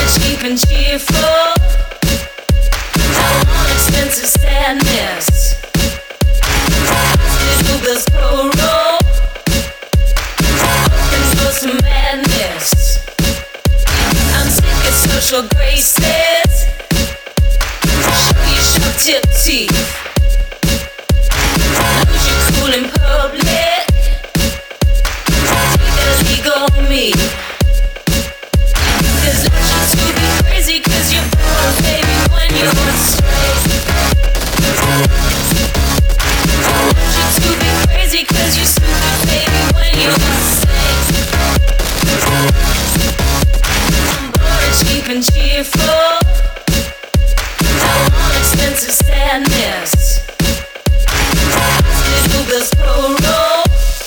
cheap and cheerful. I want expensive sadness. Little bills co-roll. Open for some madness. I'm sick of social graces. Show your sharp tip teeth. Lose your cool in public. Take a legal on me. Cause I want you to be crazy, cause you're born, baby, when you're straight. I want you to be crazy, cause you're stupid, baby, when you're safe. I'm bored and cheap and cheerful. I want expensive sadness. Little bills co-roll.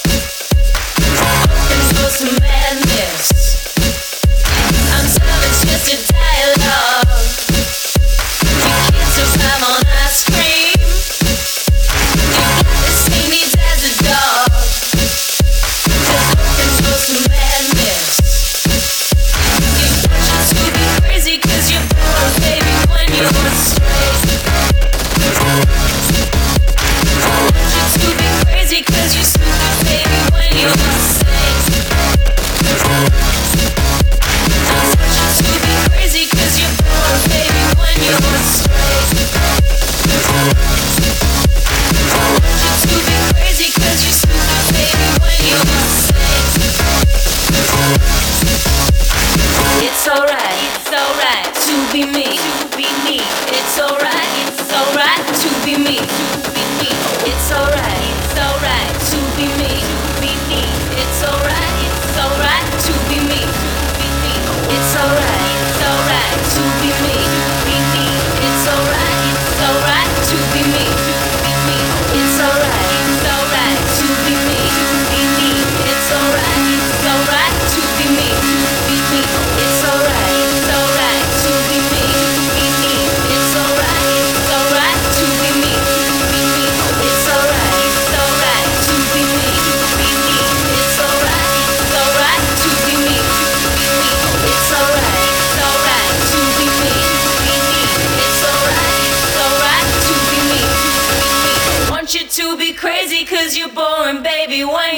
Open for some madness. I'm serving twisted dialogue. You can't survive on ice cream. You got the same needs as a dog. Just open for some madness. You got you to be crazy, cause you're born, baby, when you're straight. I want you to be crazy, cause you're stupid, baby, when you're safe. I want you to be crazy, cause you're born, baby, when you're straight. I want you to be crazy, cause you're stupid, baby, when you're safe. It's alright to be me, It's alright to be me, It's alright to be me, It's alright to be me, It's alright to be me, It's alright to be me, It's alright to be me, It's alright to be me, It's alright to be me, It's alright to be me, It's alright to be me, It's alright to be me, It's alright to be me, It's alright to be me. Want you to be crazy, cause you're boring, baby, when